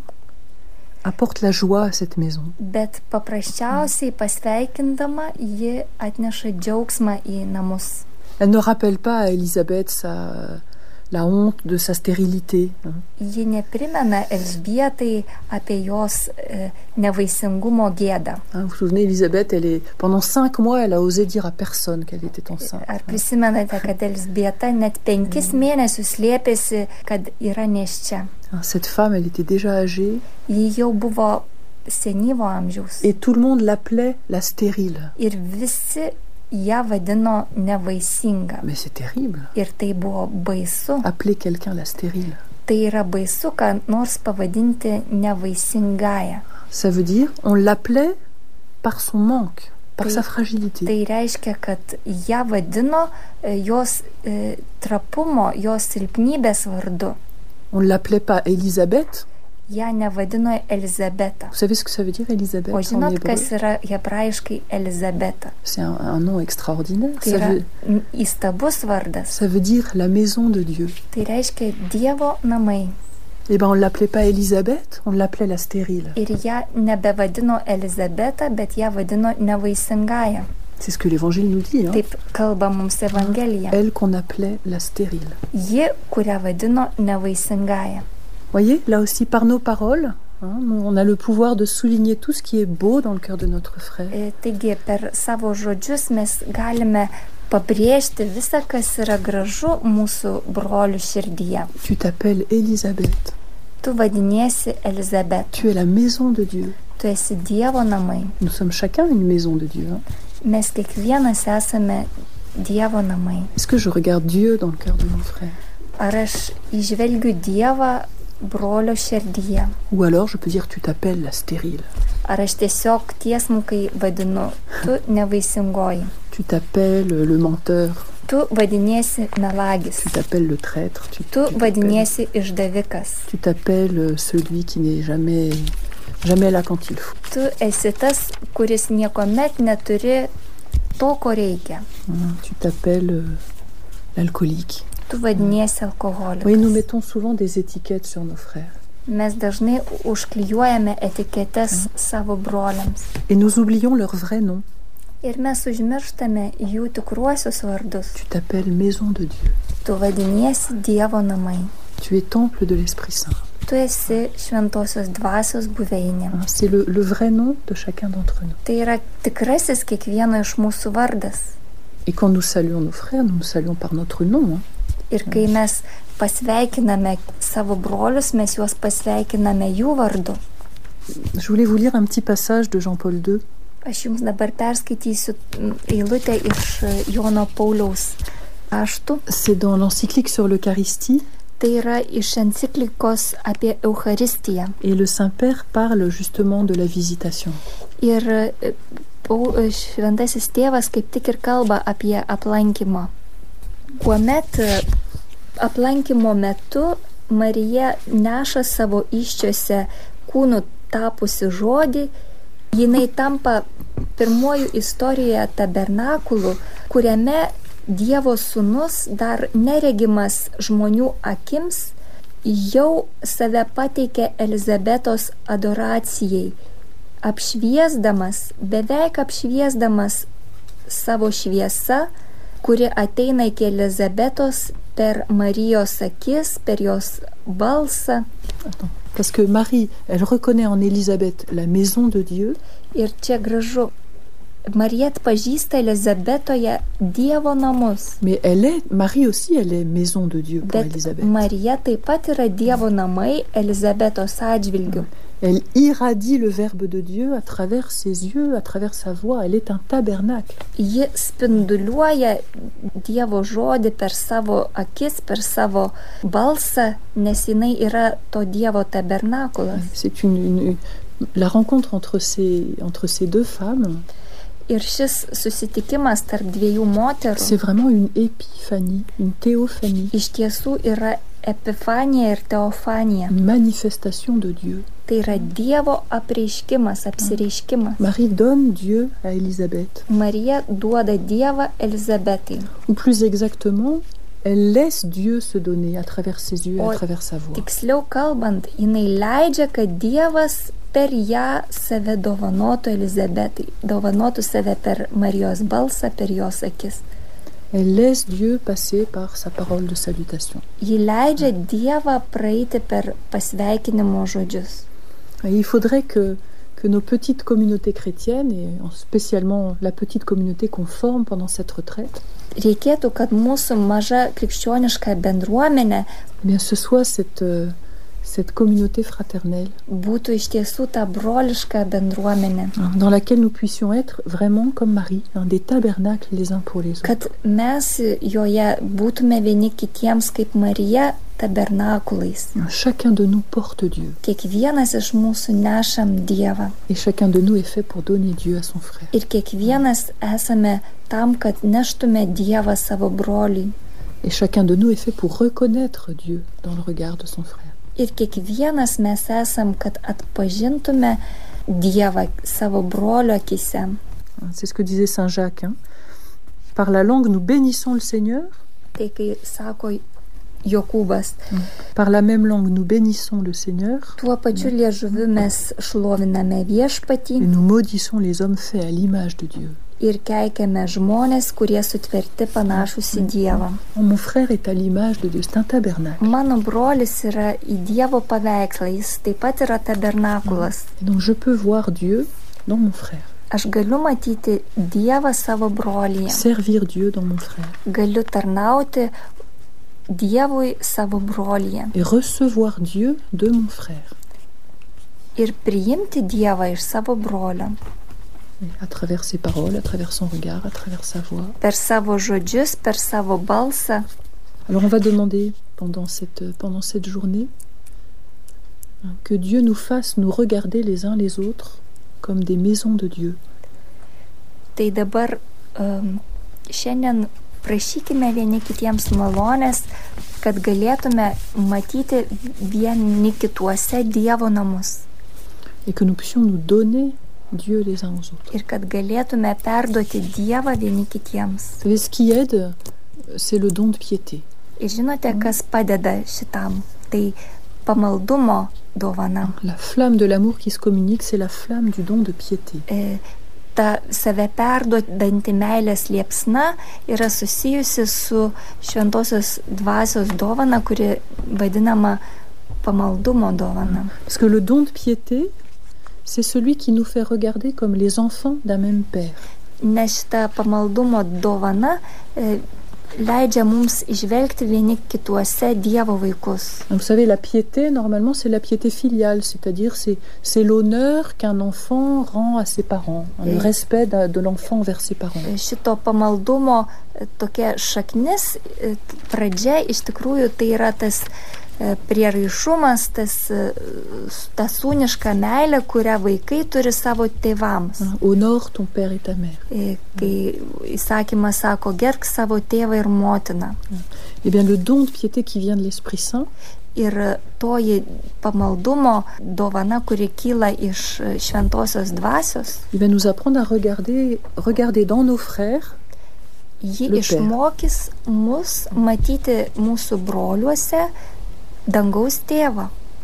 apporte la joie à cette maison. Bet paprasčiausiai pasveikindama, ji atneša džiaugsmą į namus. Elle ne rappelle pas à Élisabeth sa, la honte de sa stérilité. Ji neprimena Elžbietai apie jos e, nevaisingumo gėdą. Vous vous souvenez, Élisabeth, elle est, pendant cinq mois, elle a osé dire à personne qu'elle était enceinte. Ar prisimenate, kad Elžbieta net penkis mėnesius slėpėsi, kad yra nėščia? Cette femme, elle était déjà âgée. Ji jau buvo senyvo amžiaus. Et tout le monde l'appelait la stérile. Ir visi ją vadino nevaisinga. Mais c'est terrible. Ir tai buvo baisu. Appeler quelqu'un la stérile. Tai yra baisu, ką nors pavadinti nevaisingąją. Ça veut dire, on l'appelait par son manque, par tai, sa fragilité. Tai reiškia, kad ją vadino jos e, trapumo, jos silpnybės vardu. On l'appelait pas Élisabeth. Ją nevadino Elizabeta. Vous savez ce que ça veut dire, Élisabeth? O žinot, kas yra hebrajiškai Elizabeta? C'est un, un nom extraordinaire. Tai yra veut, įstabus vardas. Ça veut dire la maison de Dieu. Tai reiškia Dievo namai. Eh ben, on l'appelait pas Élisabeth, on l'appelait la stérile. Ir ją nebevadino Elizabeta, bet ją vadino nevaisingąją. C'est ce que l'Évangile nous dit. Hein? Taip kalba mums Evangelija. Elle qu'on appelait la stérile. Ji, kurią vadino nevaisingąją. Voyez, là aussi, par nos paroles, hein, on a le pouvoir de souligner tout ce qui est beau dans le cœur de notre frère. Taigi, per savo žodžius mes galime pabrėžti visą, kas yra gražu mūsų brolių širdyje. Tu t'appelles Élisabeth. Tu vadiniesi Elizabeth. Tu es la maison de Dieu. Tu esi Dievo namai. Nous sommes chacun une maison de Dieu. Hein. Mes kiekvienas esame Dievo namai. Est-ce que je regarde Dieu dans le cœur de mon frère? Ar aš įžvelgiu Dievą brolio širdyje? Ou alors je peux dire tu t'appelles la stérile. ar aš tiesiog tiesmukai vadinu, tu nevaisingoji. Tu t'appelles le menteur. Tu vadiniesi melagis. Tu t'appelles le traître. Tu, tu, tu vadiniesi išdavikas. Tu t'appelles celui qui n'est jamais, jamais là quand il faut. Tu esi tas, kuris niekuomet neturi to, ko reikia. Tu t'appelles l'alcoolique. Tu vadiniesi alkoholikas. Oui, nous mettons souvent des étiquettes sur nos frères. Mes dažnai užklijuojame etiketes savo broliams. Et nous oublions leur vrai nom. Ir mes užmirštame jų tikruosius vardus. Tu t'appelles maison de Dieu. Tu vadiniesi Dievo namai. Tu es temple de l'Esprit Saint. Tu esi šventosios dvasios buveinė. C'est le, le vrai nom de chacun d'entre nous. Tai yra tikrasis kiekvieno iš mūsų vardas. Et quand nous saluons nos frères, nous nous saluons par notre nom. Hein. Ir kai mes pasveikiname savo brolius, mes juos pasveikiname jų vardu. Je voulais vous lire un petit passage de Jean-Paul deux. Aš jums dabar perskaitysiu eilutę iš Jono Pauliaus raštų. C'est dans l'encyclique sur l'Eucharistie. Tai yra iš enciklikos apie Eucharistiją. Et le Saint-Père parle justement de la visitation. Ir šventasis tėvas kaip tik ir kalba apie aplankymą. Kuomet aplankymo metu Marija neša savo įsčiose kūnų tapusi žodį, jinai tampa pirmuoju istorijoje tabernakulu, kuriame Dievo sūnus, dar neregimas žmonių akims, jau save pateikė Elizabetos adoracijai, apšviesdamas, beveik apšviesdamas savo šviesą, kuri ateina iki Elizabetos per Marijos akis, per jos balsą. Attends. Parce que Marie, elle reconnaît en Élisabeth la maison de Dieu. Ir čia gražu. Marija atpažįsta Elizabetoje Dievo namus. Mais elle est, Marie aussi, elle est maison de Dieu pour Bet Élisabeth. Marija taip pat yra Dievo namai Elizabetos atžvilgiu. Elle irradie le verbe de Dieu à travers ses yeux, à travers sa voix. Elle est un tabernacle. Ji spinduliuoja Dievo žodį per savo akis, per savo balsą, nes jinai yra to Dievo tabernakulas. C'est une, une, la rencontre entre ces, entre ces deux femmes. Ir šis susitikimas tarp dviejų moterų. C'est vraiment une épiphanie, une théophanie. Iš tiesų yra epifanija ir teofanija. Une manifestation de Dieu. Tai yra Dievo apreiškimas, apsireiškimas. Marie donne Dieu à Élisabeth. Marija duoda Dievą Elizabetai. Ou plus exactement, elle laisse Dieu se donner à travers ses yeux, o à travers sa voix. Tiksliau kalbant, jinai leidžia, kad Dievas per ją save dovanotų Elizabetai, dovanotų save per Marijos balsą, per jos akis. Elle laisse Dieu passer par sa parole de salutation. Ji leidžia Dievą praeiti per pasveikinimo žodžius. Et il faudrait que, que nos petites communautés chrétiennes, et spécialement la petite communauté qu'on forme pendant cette retraite, reikėtų, kad mūsų maža krikščioniška bendruomenė, eh bien, ce soit cette, cette communauté fraternelle, būtų iš tiesų ta broliška bendruomenė, dans laquelle nous puissions être vraiment comme Marie, hein, des tabernacles les uns pour les autres. Kad mes joje būtume vieni kitiems kaip Marija tabernakulais. Chacun de nous porte Dieu. Kiekvienas iš mūsų nešam Dievą. Et chacun de nous est fait pour donner Dieu à son frère. Ir kiekvienas esame tam, kad neštume Dievą savo broliui. Et chacun de nous est fait pour reconnaître Dieu dans le regard de son frère. Ir kiekvienas mes esam, kad atpažintume Dievą savo brolio akise. C'est ce que disait Saint Jacques. Hein. Par la langue, nous bénissons le Seigneur. Tai kai sako Jokūbas. Par la même langue, nous bénissons le Seigneur. Tuo pačiu liežuviu mes šloviname viešpatį. Et nous maudissons les hommes faits à l'image de Dieu. Ir keikiame žmonės, kurie sutverti panašus į Dievą. Mon frère est à l'image de Dieu, c'est un tabernacle. Mano brolis yra į Dievo paveikslą, jis taip pat yra tabernakulas. Donc je peux voir Dieu dans mon frère. Aš galiu matyti Dievą savo brolyje. Servir Dieu dans mon frère. Galiu tarnauti Dievui savo brolyje. Et recevoir Dieu de mon frère. Ir priimti Dievą iš savo brolio. À travers ses paroles, à travers son regard, à travers sa voix. Per savo žodžius, per savo balsą. Alors on va demander pendant cette, pendant cette journée que Dieu nous fasse nous regarder les uns les autres comme des maisons de Dieu. Tai dabar um, šiandien prašykime vieni kitiems malonės, kad galėtume matyti vieni kituose Dievo namus. Et que nous puissions nous donner Dieu les uns aux autres. Ir kad galėtume perduoti Dievą vieni kitiems. Vous savez, ce qui aide, c'est le don de piété. Ir žinote, kas padeda šitam? Tai pamaldumo dovana. La flamme de l'amour qui se communique, c'est la flamme du don de piété. E, ta save perduodanti meilės liepsna yra susijusi su šventosios dvasios dovana, kuri vadinama pamaldumo dovana. Parce que le don de piété, c'est celui qui nous fait regarder comme les enfants d'un même père. Nes šita pamaldumo dovana e, leidžia mums žvelgti vieni kituose Dievo vaikus. Vous savez, la piété, normalement, c'est la piété filiale, c'est-à-dire c'est, c'est l'honneur qu'un enfant rend à ses parents, le respect de, de l'enfant envers ses parents. Šito pamaldumo tokia šaknis, pradžia iš tikrųjų tai yra tas prieraišumas, tas, ta sūniška meilė, kurią vaikai turi savo tėvams. Honore ton père et ta mère. Kai įsakymas sako, gerk savo tėvą ir motiną. Eh bien, le don de piété qui vient de l'Esprit Saint, ir toji pamaldumo dovana, kuri kyla iš šventosios dvasios, il va nous apprendre à regarder, regarder dans nos frères ji išmokys mus matyti mūsų broliuose dangaus tėvą.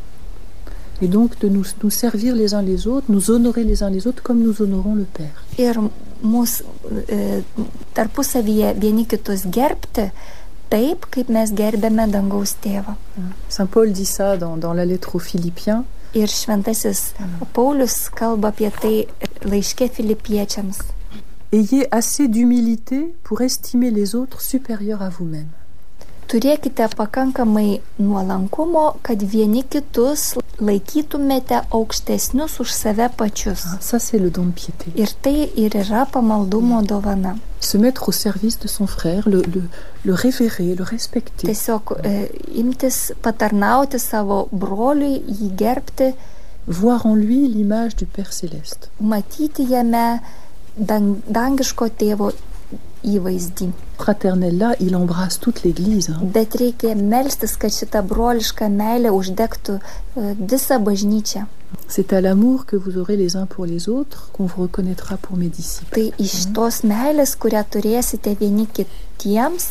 Et donc de nous, nous servir les uns les autres, nous honorer les uns les autres comme nous honorons le Père. Ir mus e, tarpusavyje vieni kitus gerbti taip, kaip mes gerbėme dangaus tėvą. Saint Paul dit ça dans, dans la lettre aux Philippiens. Ir šventasis Paulius kalba apie tai laiške Filipiečiams. Ayez assez d'humilité pour estimer les autres supérieurs à vous-même. Turėkite pakankamai nuolankumo, kad vieni kitus laikytumėte aukštesnius už save pačius. Ça, c'est le don de piété. Ir tai ir yra pamaldumo dovana. Se mettre au service de son frère, le, le, le révérer, le respecter. Tiesiog e, imtis patarnauti savo broliui, jį gerbti. Voir en lui l'image du Père Céleste. Matyti jame dang, dangiško tėvo įvaizdį. Fraternel là, il embrasse toute l'Église. Hein. Bet reikia melstis, kad šita broliška meilė uždegtų visą bažnyčią. C'est à l'amour que vous aurez les uns pour les autres qu'on vous reconnaîtra pour mes disciples. Tai iš tos meilės, kurią turėsite vieni kitiems,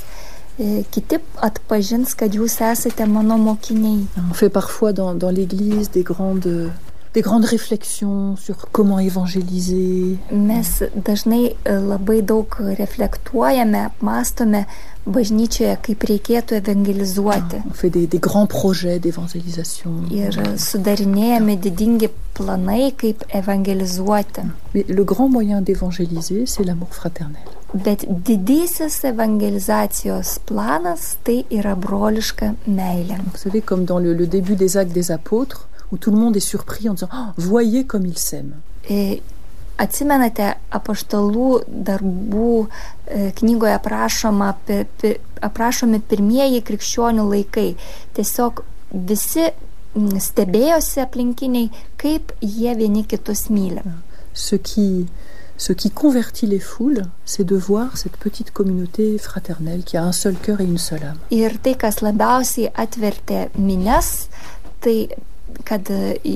kiti atpažins, kad jūs esate mano mokiniai. On fait parfois dans, dans l'Église des grandes... des grandes réflexions sur comment évangéliser. Mes dažnai labai daug reflektuojame, apmąstome bažnyčioje, kaip reikėtų evangelizuoti. On fait des, des grands projets d'évangélisation. Ir sudarinėjame didingi planai, kaip evangelizuoti. Mais le grand moyen d'évangéliser, c'est l'amour fraternel. Bet didysis evangelizacijos planas, tai yra broliška meilė. Vous savez, comme dans le, le début des Actes des Apôtres, où tout le monde est surpris en disant oh, « Voyez comme ils s'aiment ». E, atsimenate apaštalų darbų e, knygoje aprašoma, pe, pe, aprašomi pirmieji krikščionių laikai. Tiesiog visi stebėjosi aplinkiniai, kaip jie vieni kitus myli. Ce qui, ce qui convertit les foules, c'est de voir cette petite communauté fraternelle qui a un seul cœur et une seule âme. Ir tai, kas labiausiai atvertė minias, tai kad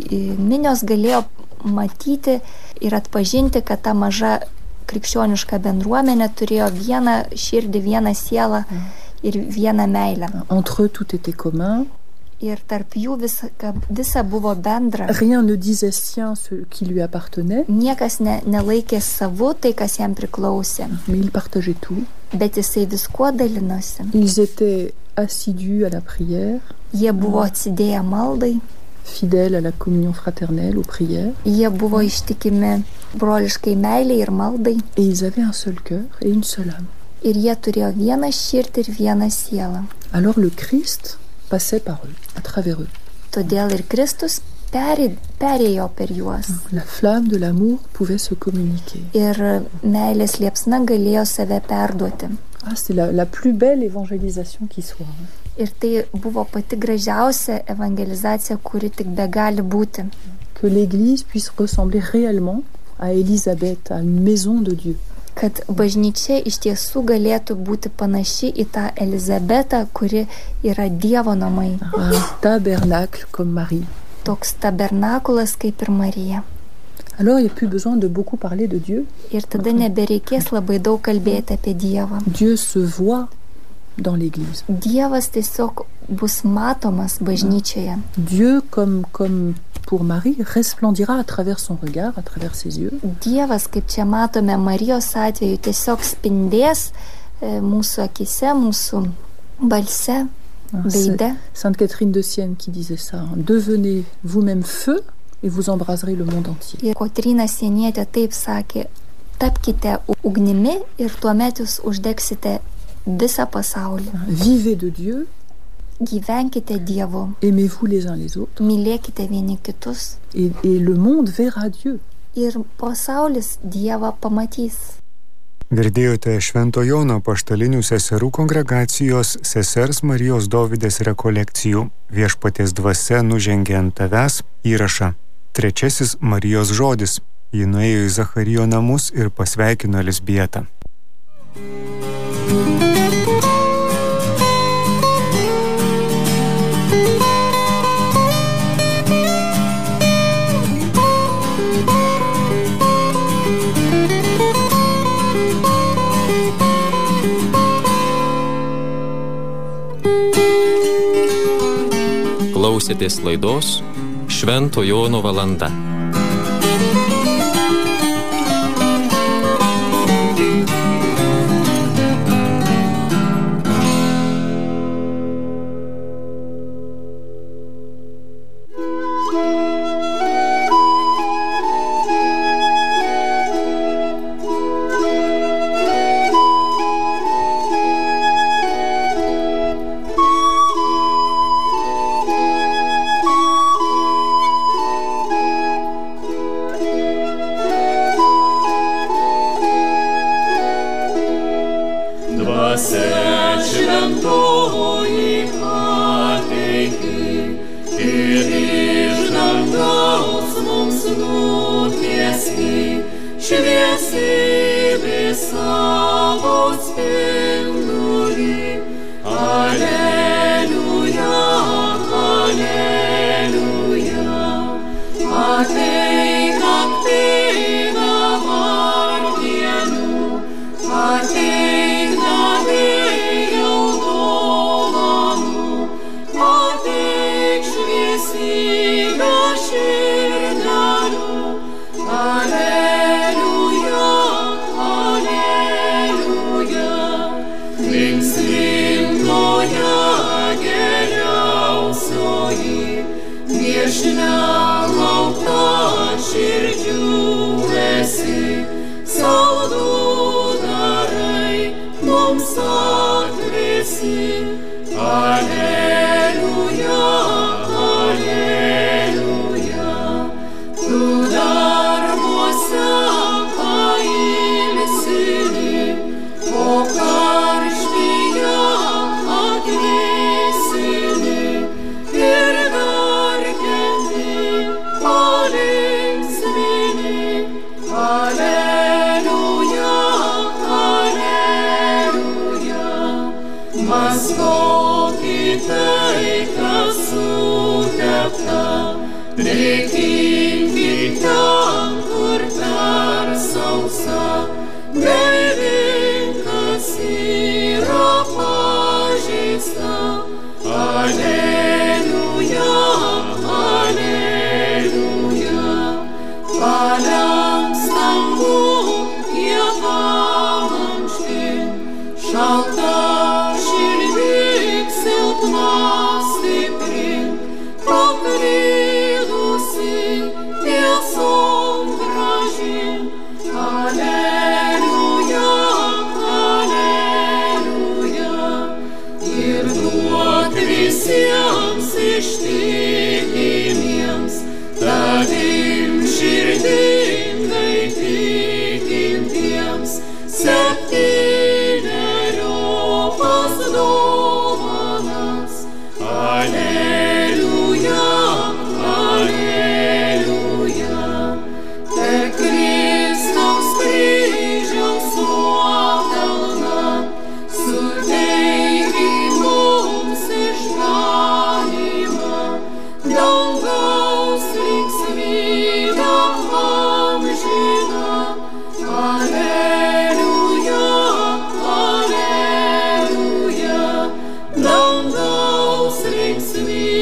minios galėjo matyti ir atpažinti, kad ta maža krikščioniška bendruomenė turėjo vieną širdį, vieną sielą ir vieną meilę. Entre eux, tout était commun. Ir tarp jų visa, visa buvo bendra. Rien ne disait sien ce qui lui appartenait. Niekas ne, nelaikė savu tai, kas jam priklausė. Mais ils partageaient tout. Bet jisai viskuo dalinosi. Ils étaient assidus à la prière. Jie buvo atsidėję maldai. Fidèles à la communion fraternelle, aux prières. Jie buvo ištikimi broliškai meiliai ir maldai. Et ils avaient un seul cœur et une seule âme. Ir jie turėjo vieną širdį ir vieną sielą. Alors le Christ passait par eux, à travers eux. Todėl ir Kristus perė, perėjo per juos. La flamme de l'amour pouvait se communiquer. Ir meilės liepsna galėjo save perduoti. Ah, c'est la, la plus belle évangélisation qui soit. Ir tai buvo pati gražiausia evangelizacija, kuri tik begali būti. Que l'Église puisse ressembler réellement à Élisabeth, à une maison de Dieu. Kad bažnyčia iš tiesų galėtų būti panaši į tą Elizabetą, kuri yra Dievo namai. Un tabernacle comme Marie. Toks tabernakulas kaip ir Marija. Alors il n'y a plus besoin de beaucoup parler de Dieu. Ir tada nebereikės labai daug kalbėti apie Dievą. Dieu se voit dans l'église. Dievas tiesiog bus matomas bažnyčioje. Dieu, comme, comme pour Marie, resplendira à travers son regard, à travers ses yeux. Dievas, kaip čia matome Marijos atveju, tiesiog spindės e, mūsų akise, mūsų balse, veide. Sainte Catherine de Sienne qui disait ça. Hein. Devenez vous-même feu et vous embraserez le monde entier. Ir Kotryna Sienietė taip sakė, tapkite ugnimi ir tuomet jūs uždegsite visą pasaulį. Vivez de Dieu. Gyvenkite Dievu. Aimez-vous les uns les autres. Mylėkite vieni kitus. Et, et le monde verra Dieu. Ir pasaulis Dievą pamatys. Girdėjote Švento Jono apaštalinių seserų kongregacijos sesers Marijos Dovydės rekolekcijų Viešpaties dvasia nužengė ant tavęs įrašą. Trečiasis Marijos žodis. Ji nuėjo į Zacharijo namus ir pasveikino Elizbietą. Klausėtės laidos Švento Jono valanda. Alleluia, alleluia, per Cristo. dangaus linksmybė.